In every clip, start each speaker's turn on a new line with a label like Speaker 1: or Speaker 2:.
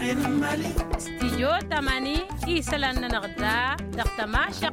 Speaker 1: استيجو تماني إيسلان نغدا دقت ماشق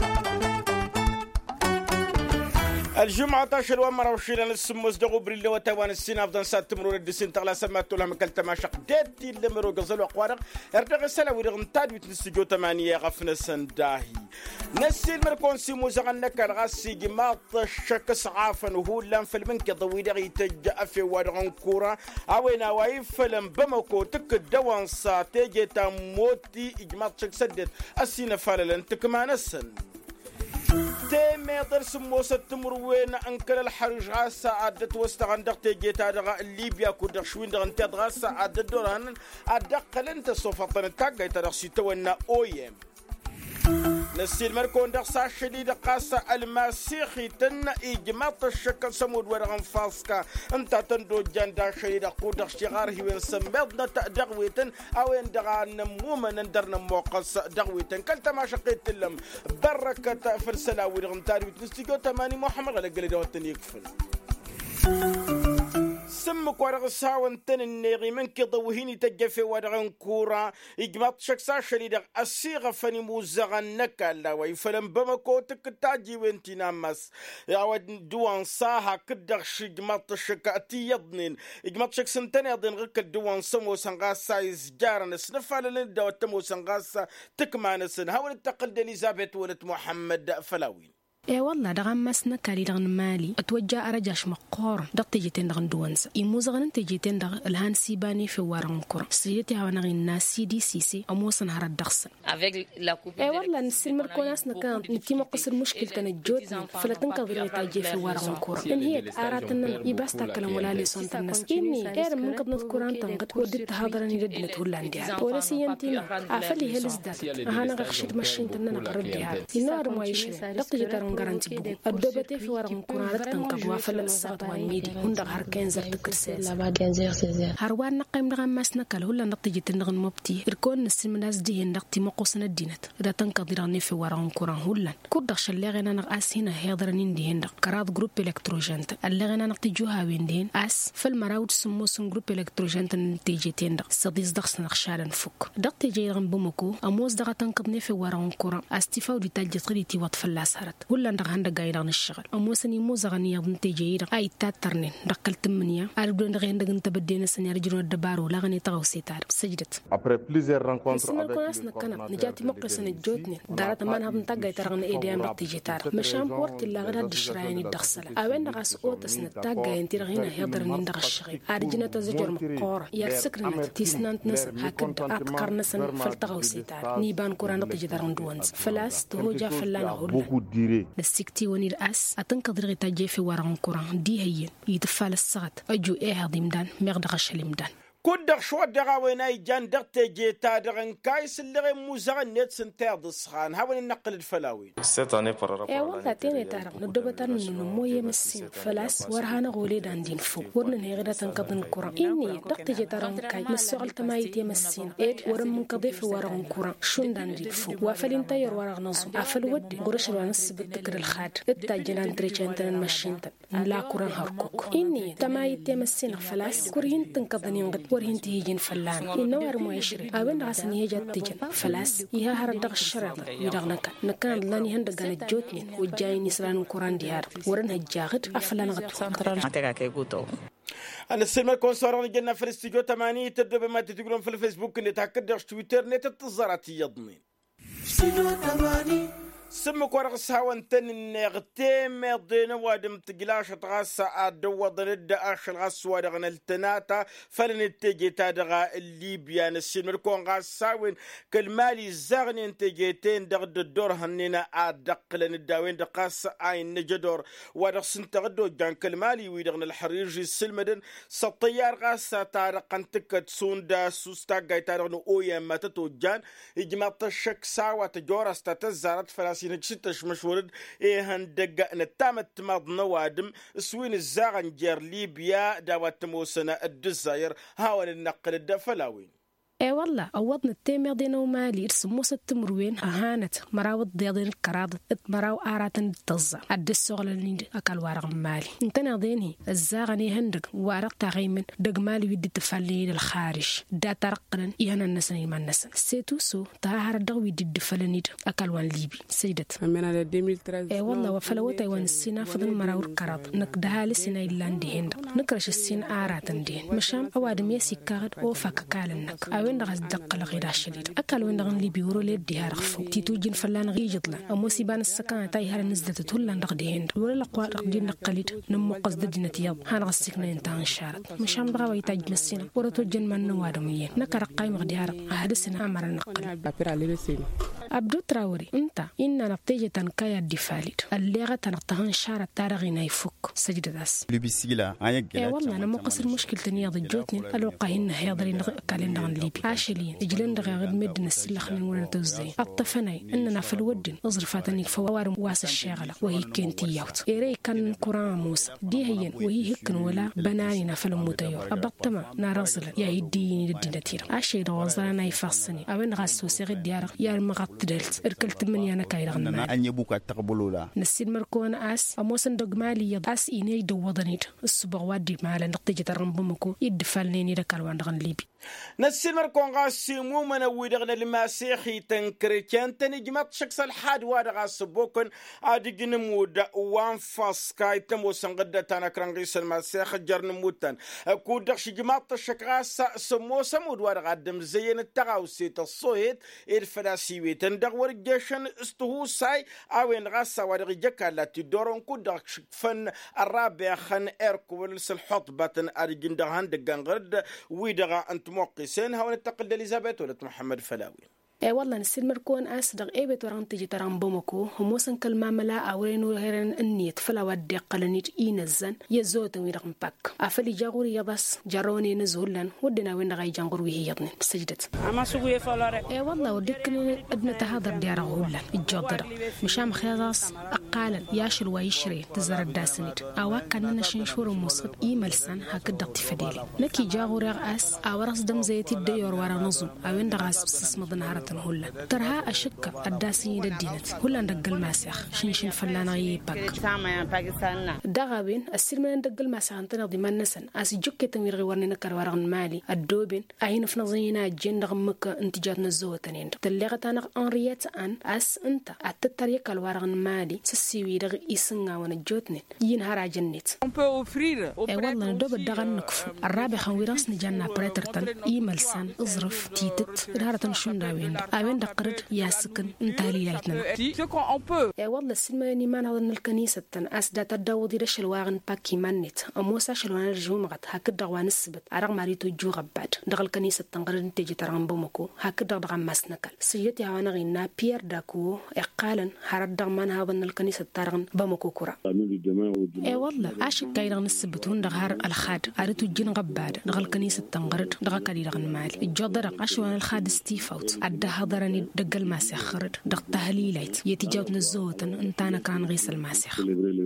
Speaker 2: الجمعة 10 ومرة وشيلان السموس دغو بريلي وتوان السين أفضل سات تمرور الدسين تغلا سمات لهم كل تماشق ديتي لمرو قزل وقوارق ارتغ السلا ورغن تاد وتنسجو تمانية غفنا سنداهي نسي المركون سيمو زغنك الغاسي جماط الشكس عافن وهو لان فيلمن كضوي دغي تجا في ورغن كورا اوينا واي فيلم بمكو تك دوان ساتيجي تاموتي اجماط شك سدد السين فاللن تكمان السن تيمي درس موسى تمروين انكل الحرج غاسة عدت واستغندق تيجيتا دغا ليبيا كودغ شوين دغ انت غاسة عدت دوران ادقل انت صوفطن التاقا يترغسي تونا اويم نسي المركون دغسا شديد قاسة الماسيخي تن إجماط الشكل سمود ورغن فاسكا انت تندو جاندا شديد قودغ شغار هيوين سمبضنا تأدغويتن اوين دغا نموما ندرنا موقص دغويتن كالتا ما شقيت اللم بركة فرسلا ورغن تاري وتنستيقو تماني محمد غلق لدوتن يكفل سمك ورغ ساون تن النيغي من كضوهيني تجفي ورغن كورا إجماط شكسا شريدغ السيغة فني موزغن نكالا ويفلم بمكو تكتاجي وانتي نامس يعود دوان ساها كدغ شجماط شكا تيضنين إجماط شكسن تن يضن غك الدوان سمو سنغاسا يزجارن سنفال لندو تمو سنغاسا تكمانسن هاول التقل دليزابيت ولد محمد فلاوين
Speaker 3: والله دغن مسنا كالي دغن مالي اتوجا ارجاش مقور دقتي جيتين دغن دوانس يموزغن انت جيتين دغ الهان سيباني في وارن كور سيدتي هاونا غينا سي دي سي سي اموسن هرا دغسن والله نسلم الكوناس نكان نتي مقصر مشكل تنجوتني فلتن كغير تاجي في وارن كور ان هي اراتن يباستا كلام ولا لي سنت الناس اني غير من قد نذكران تنقد ودت هضرني ردنت هولاندي ولا سينتي عفلي هلزدات انا غخشد ماشين تننا قردي هذا النار مويش دقتي جيتان garanti bu adobate fi waran kurarek tan kabwa fala sat wan midi hunda har 15 تكرسل
Speaker 4: لا بعد 15
Speaker 3: har wan naqim daga masna kal hulla naqti jitin daga mopti irkon nasim nas di ndaqti maqosna dinat da tan kadirani fi waran kuran hulla kudda shallegena naq as hina hedranin di ndaq karad group electrogent allegena naqti juha windin as fil marawd sumusun group electrogent ntijitin ndaq sadis dakhs naqshalan fuk daqti jiran bumako amos daga tan qadni fi waran kuran astifaw di tajqriti wat fala sarat ndaq handa gaaydan الشغل اموسني موزغني يضن تيجير اي تاترنين دقلت منيا اربدو ndaq ndaq نتبدينا سنيار جرو دبارو لا غني تاو سيتار سجدت
Speaker 5: après plusieurs rencontres
Speaker 3: avec le كان نجاتي مقسن الجوتني دارت ما نهضن تاغاي ترغن ايديام تيجيتار مشان بورت لا غدا دشرايني دخسله اوين غاس اوتس نتاغاي انت رغينا يضرني ندغ الشغل ارجنا تزجر مقور يرسكرنا تيسنانت نس هكذا اتقرنسن فلتغو سيتار نيبان كوران تيجيتار دوانس فلاس توجا فلانا هول السكتي ونير أس أتنقذ غيتا جيفي وران كوران دي هي يدفال الصغط أجو إيه هضيمدان مغدغش المدان
Speaker 2: كودغ شو دغا ويناي جان دغتي جيتا دغن كايس اللي موزغن نيت سنتير دسخان هاون النقل الفلاوين
Speaker 5: cette année par rapport
Speaker 3: والله تاني تعرف ندبتان من مويه مسين فلاس ورهانا غولي دان دين فوق ورن هيغدا تنقضن كوران إني دغتي جيتا ران كاي مسوغل تمايتي مسين إيت ورم من قضيف ورغن كوران شون دان دين فوق وافلين تاير ورغ نظم أفل ودي قرش الوانس بتذكر الخاد التاجنان تريشان تنن ماشينتا لا كوران هركوك إني تمايتي مسين فلاس كورين تنقضن ينقض ورهن تيجين فلان إنه أرمو يشري أبن راسن يجت تيجن فلاس يها هردغ الشرط يدغنك نكان لاني هندغان الجوتنين وجاي نسران كوران ديار ورن هجاغت أفلان غتو
Speaker 2: أنا السلمة كونسورون جينا في الاستيجو 8 تبدأ ما تقولون في الفيسبوك نتأكد تويتر نتتصرات يضمين استيجو 8 سمك ورق ساوان تن نغتيم دينا وادم تقلاش تغاسا ادو ضد اش الغاس ودغن التناتا فلن تجي تادغا الليبيا نسيم كون غاساوين كل مالي زغني انتجيتين دغد الدور هنينا ادقلن الداوين دقاس عين نجدور ودغ سنتغدو جان كل مالي ويدغن الحريرجي السلمدن سطيار غاسا تارقن تكت سوندا سوستا غايتارغن اويم ما تتوجان اجماع الشك ساوة جورس تتزارت فلاس نجستش مشورد هندق نتامت ماض نوادم سوين الزاغن جير ليبيا داوات موسنا الدزاير هاون النقل الدفلاوين
Speaker 3: والله أوضنا التيمير دينا ومالي إرسموس التمروين أهانت مراود ديادين الكراد مراو آراتن التزا عد السغل اللي أكل وارغ مالي انتنا ديني الزاغني هندق وارغ تغيمن دق مالي ودي تفلين الخارج دا ترقنا إيانا النسني ما النسن سيتوسو تاهر دغ ودي تفلنيد أكل وان ليبي سيدت
Speaker 4: أمنا 2013
Speaker 3: والله وفلوتا وان السينا فضل مراو الكراد نقدها لسنا إلا دي هندق نكرش السين آراتن دين مشام أوادم يسي كارد وفاك كالنك وين دق لغير الشديد أكل وين دغن لي بيورو لي ديها رخفو تيتو جين فلان غيجطلا أمو سيبان السكان تاي هر نزدت تهلا ندغ ديهند ولا لقوا رقدين نقليد نمو قصد دينتيض هان غسكنا انتان الشارد مشان بغاوي تاج مسينا ورتو جن من نوادميين نكر قايم غديار أهدسنا أمر النقل عبدو تراوري انت إننا نبتيجة تنكايا الدفاليد اللي غتنقطهن شارة تارغينا يفك سجد داس والله أنا مقصر مشكلة تنياض الجوتني الوقاهن هيضرين كالين دغن ليبي عاشلين يجلن دغا غد مدن السلخ نورنا توزي الطفناي إننا في الودن أظرفاتني فوار واس الشغلة وهي كنتي يوت إيري كان قرآن موسى دي هين وهي هكن ولا بنانينا في المتيور أبطما نارزل يا يديني للدينتير عاشي دوازانا يفصني أبن غاسو سيغي ديار يا المغط دلت إركلت من يانا كايرغن مالي
Speaker 5: أن يبوك تقبلولا
Speaker 3: نسيد مركون أس أموسن دق مالي أس إيني دوضنيد السبغ وادي مالا نقتيجة رنبمكو يدفالنيني دكالوان دغن ليبي
Speaker 2: نسيل مركون غاسي مو منوي دغنا المسيحي تنكريكان تنجمت شخص الحاد وادغا سبوكن ادي نمود وان فاس كاي تمو سنقد تانا كرنغيس المسيح جرن موتن كودخ شجمات الشكراس سمو سمود وادغا دم زين التغاوسي تصويت الفلاسيوي تندغ ورجشن استهو ساي اوين غاسا وادغ جكالا تدورن كودخ فن الرابع خن اركو الحط باتن ادي ندغان دغان ويدغا انت موقسين هون التقل إليزابيث ولد محمد فلاوي
Speaker 3: والله نسيل مركون أصدق إيبت وران تجي تران بومكو هموسن كلمة ملا أولين وهرن النيت فلا ودي قلنيت إينزن يزوت ويرغم باك أفلي جاغوري يبس جاروني نزولن ودنا وين غاي جانغور وهي يضن سجدت
Speaker 4: أما سوي فلارة
Speaker 3: والله ودكني ابن تهادر ديار غولن الجودر مشام خياص أقالا ياشر ويشري تزر الداسنيت أوا كان نشنشور مصب إيملسن هكذا تفديلي نكي جاغوري أس أورس دم زيتي الديور ورا نظم أوين دغاس بسس مضنهارة هلا ترها أشك الداسين للدينت هلا ندق الماسخ شنشن فلانا يباك دغابين السلمان ندق الماسخ انتنا ضمان نسن أس جوكي تنوير غورني نكر ورغن مالي الدوبين أين فنظينا جين رغمك انتجات نزوه تنين تلغتانا أنريات أن أس انت أتتريك الورغن مالي سسيوي رغ إسنغا ونجوتني ينهار جنيت والله ندوب الدغن نكفو الرابع خويراس نجانا بريترتن إيملسان اظرف تيتت رهارة شنداوين أوين دقرد ياسكن انتهالي لايتنا والله السلماني ما نظن الكنيسة أسدا تداوضي رشلواغن باكي مانيت أموسا شلوان الجمغت هكذا دغوان السبت عرق ماريتو جوغ بعد دغل الكنيسة تنقرد نتيجي ترغن بومكو هكذا دغن ماسنكال سيوتي هوانا غينا بيير داكو إقالا هرد دغمان هاظن الكنيسة ترغن بومكو كورا والله عاشق كايرغن السبتون دغهار الخاد عريتو جين غباد دغل الكنيسة تنقرد دغل كالي دغن مالي الجودرق عشوان الخاد ستيفوت عدا هضرني دق الماسخ خرد دق تهليلات يتجاوت نزوتن انتانا كان غيس الماسخ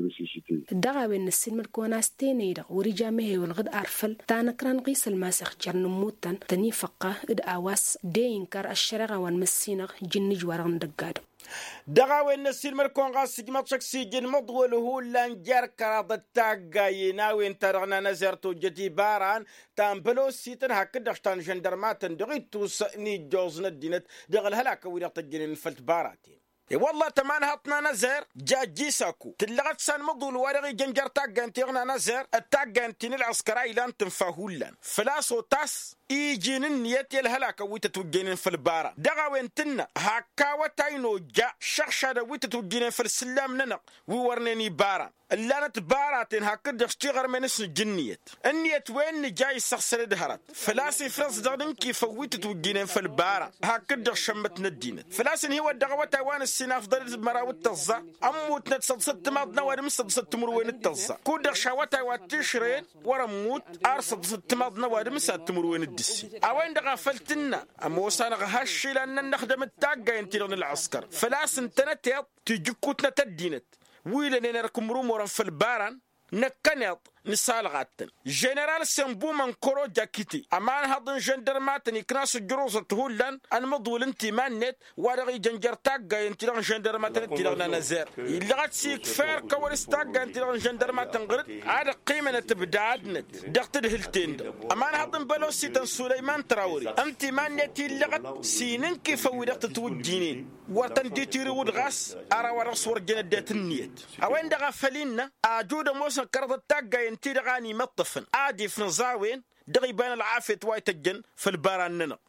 Speaker 3: دغا بين السلم الكوناستين يدغ ورجامه والغد أرفل تانا كان غيس الماسخ جرن موتن تني فقه إد أواس دينكر الشرغة والمسينغ جن جوارن دقادو
Speaker 2: دغاوي النسيل مركون غاس جمات شخصي جن مضوله لانجر كراد التاقاي ناوي انترغنا نزرتو جدي باران تامبلو سيتن هكذا شتان جندرمات دغيتو سأني جوزنا الدينت دغل هلاك ويرغت الجنين الفلت باراتين والله تمان هاتنا نزر جاجي ساكو تلغت سان مضول ورغي جنجر تاقان تيغنا نزر التاقان تين العسكراء لان تنفاهولان فلاسو تاس إيجين النيات الهلاك ويتتوجين في البارة دغاوين تنا هكا وتاينو جا شخشا ويتتوجين في السلام ننق وورنيني بارة اللانت باراتين هكذا اشتغر من اسم الجنيات النيات وين جاي سخسر دهرات فلاسي فرنس دغدن كيف ويتتوجين في البارة هكذا شمتنا الدين فلاسي هو الدغوة تاوان السنة أفضل مراوي التزا أموت نتصدصد ماضنا ورمصد ستمروين التزا كودر شاوتا واتشرين ورموت أرصد ستماضنا ورمصد تمروين الدسي أوين دغا فلتنا أموسانا غهاشي لأننا نخدم التاقا ينتيرون العسكر فلاس انتنا تيجكوتنا تدينت ويلا نركم رومورا في الباران نكنيط نسال غاتن جنرال سمبو من كورو جاكيتي امان هضن جندرمات نكراس جروز تهولن ان مضول انت مانت ورغي جنجرتاك انت لغن جندرمات انت لغن نزار اللي غتسيك فير كورستاك انت لغن جندرمات تنغرد عاد قيمه تبدعدنت دقت الهلتين امان هضن بلوسي تن سليمان تراوري انت مانت اللي غت سينن كيف ودقت توجينين وطن ديتيري ودغاس ارا ورس ورجنا دات النيت اوين دغا فلينا اجود موسى كرد تاقا انت دغاني مطفن عادي في نزاوين دغي بان العافية وايتجن في الباراننا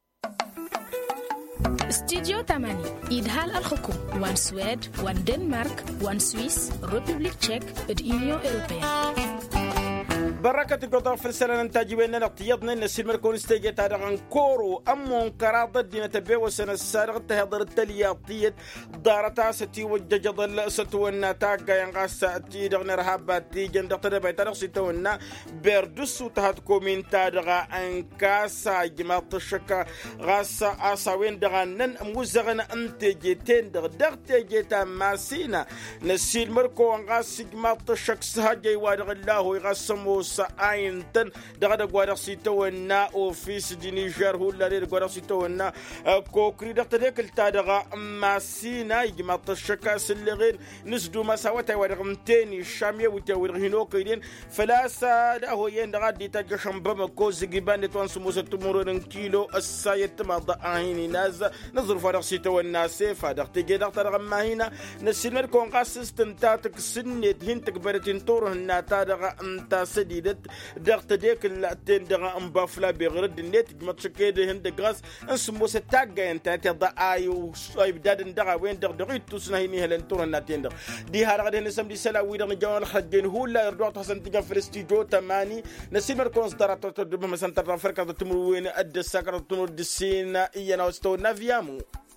Speaker 3: استديو 8 إدهال الحكوم وان سويد وان دنمارك وان سويس ريبوبليك تشيك اليونيون أوروبية
Speaker 2: بركة قطع في السنة ننتاجي بأننا نقتيضنا أن السلم الكون استيجت على غنكورو أمون كراضة دينا تبيه والسنة السارغة تهضر التلياطية دارتا ستي وججض الستونا تاقا ينغاس ستي دغن رهاباتي جندق تدبيتا ستونا بردس وتهد كومين تادغا أنكاسا جماعة الشكا غاسا آساوين دغانن موزغن انتجيتين دغ تيجيتا ماسينا نسيل مركو أنغاس جماعة الشك سهاجي وادغ الله يغاسمو ساينتن دغدا غوادق سيتونا اوفيس دي نيجر هولا دي غوادق سيتونا كوكري دقتك التادغا ماسينا يجمع الشكا سلغين نسدو مساوتا ورغمتين شاميه وتورغينو كيدين فلاسا دهو يندغا دي تاجشم بمكو زغيبان توانسمو ستمرون كيلو السايت ما ضاعيني ناز نظر فارق سيتونا سيفا دقتي دقتر ما هنا نسيمر كونغاس استنتاتك سنيت هنتك برتين تورهنا تادغا انت سدي دغت ديك التين دغا امبافلا بغرد النت متشكيد هند غاس اسمو ستاغا انت تضا ايو بداد دغا وين دغ توسنا هني هلن تورنا تين دي هار غادي نسم دي سلا وي دغ جوال خدين هولا ردوت حسن تيغا في الاستوديو 8 نسيمر كونستراتو تدب مسنتر افريكا تمر وين اد ساكر تمر دسين ينا وستو نافيامو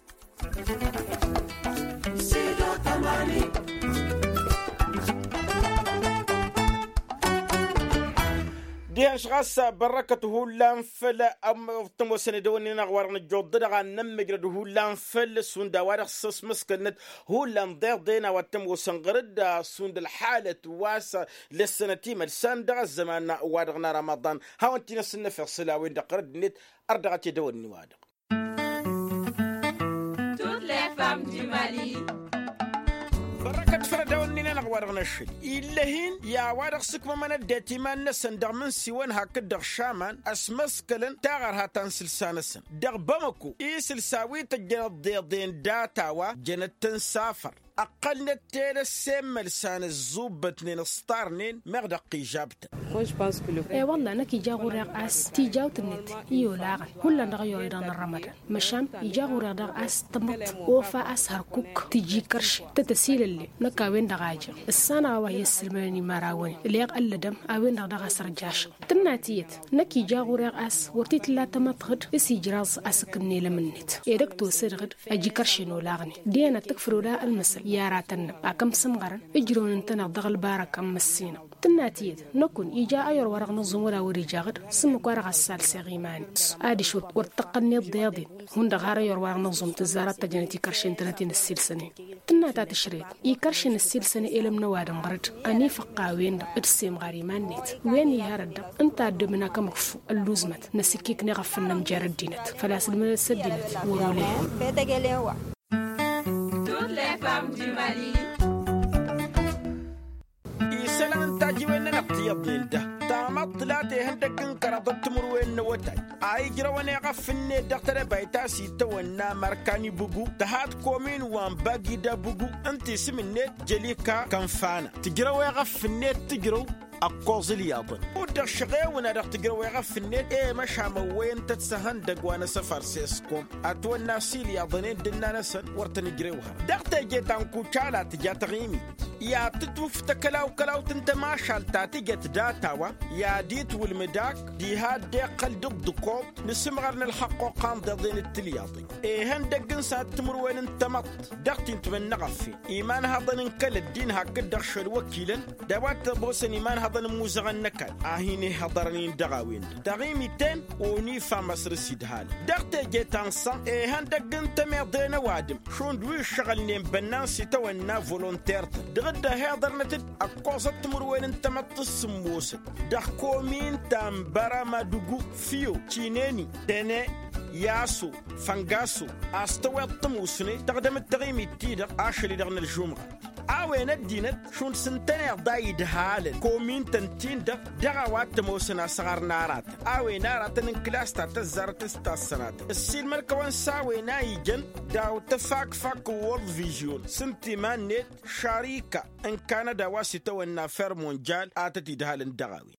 Speaker 2: سيدو 8 دي اشغاس بركته لانفل ام تمو سندوني نغوار نجود دغا نمجرد هو لانفل سوندا وارخ سس مسكنت هو لانضير دينا وتمو سنغرد سوند الحالة واسا للسنتي ملسان دغا الزمان وادغنا رمضان هاو انتي نسن في الصلاوين دقرد نت اردغتي دوني وادغ Toutes les femmes du Mali بركة فردا ونينا نغوارغنا الشي إلهين يا وارغ سكما من الداتيمان نسن دغ من سيوان هاك دغ شامان اسمسكلن تاغر هاتان سلسانسن دغ بمكو سلساوي تجنة ضيضين داتاوا جنة تنسافر أقل نتيل السم لسان الزوبتنين السطارنين مغدق إجابته
Speaker 3: والله أنا كي جاغو رقاس تي جاوت النت يو لاغن هلا نغيو إيران الرمضان مشان يجاغو رقاس تمت وفا أسهر كوك تيجي كرش تتسيل اللي نكاوين دغاجة السنة وهي السلماني مراوني اللي يقل دم أوين دغاس رجاش تناتيت نكي جاغو رقاس ورتيت لا تمتغد اسي جراز أسكني لمنت إيركتو سرغد أجي كرشينو لاغني دينا تكفرو لا المسل يا راتن أكم سمغرن إجرون انتنا ضغل بارك أم السينا تناتيد نكون إيجا أيور ورغ نظم ولا وريجاغد سمك ورغ السالسي غيمان آدي شوت ورتقني الضياضين هون دغار أيور ورغ نظم تزارات تجنتي كرشين تناتين السلسنة تناتا تشريط إي كرشين السلسنة إلم نوادن غرد أني فقاوين إرسيم غاريمان نيت وين يهرد انت أدمنا كمكفو اللوزمت نسيكيك نغفلنا مجارد دينت فلاس المنسد دينت ورولي
Speaker 1: les femmes du Mali.
Speaker 2: يسلم تاجي وين نقتيض لده تامط ثلاثة هندك انقرضت تمر وين وتاي اي جرواني غفني دكتور بيتاسي تونا مركاني بوغو تهات كومين وان باقي دا بوغو انت سمنت جليكا كنفانا تجروي غفني تجرو أقوز اليابن ودك شغي ونادق تقروي غف النت مشا موين تتسهن دقوانا سفر سيسكم أتوى الناسي اليابنين دلنا نسن ورتني قروها دقتا جيتان كوشالا تجات غيمي يا تتوف تكلاو كلاو تنت ما شالتاتي جت داتاوا يا ديت والمداك دي هاد ديقل دقدقوب نسمغرن الحق وقام ضدين التلياطي هندقن سات تمر وين انتمط دقتي انت من نغفي إيمان هذا ننكل الدين هكذا دخش الوكيلا دوات بوسن إيمان هذا الموزغ النكال هيني حضرني دغاوين تغيمتين وني فامس رسيد هال دقت جيتان صا هندقن تميضين وادم شون دوي شغل نيم بنان سيتونا فولونتير دغد ده هذا نتد أقوصت مروين انت متصموس ده كومين تنبرا ما دقو فيو تينيني تني ياسو فانغاسو أستوى الطموسني تقدم التغيمي التيدق عاشري دغن الجمعة أوين الدينت شون سنتين ضايد هالن كومين تنتين دغوات موسنا صغار نارات أوين نارات نكلاس تزارت استاسنات السيل ملكوان ساوي نايجن داو تفاك فاك وورد فيجون سنتيمان نت شريكة إن كان دواسي تو النافر مونجال آتتي دهالن دغاوي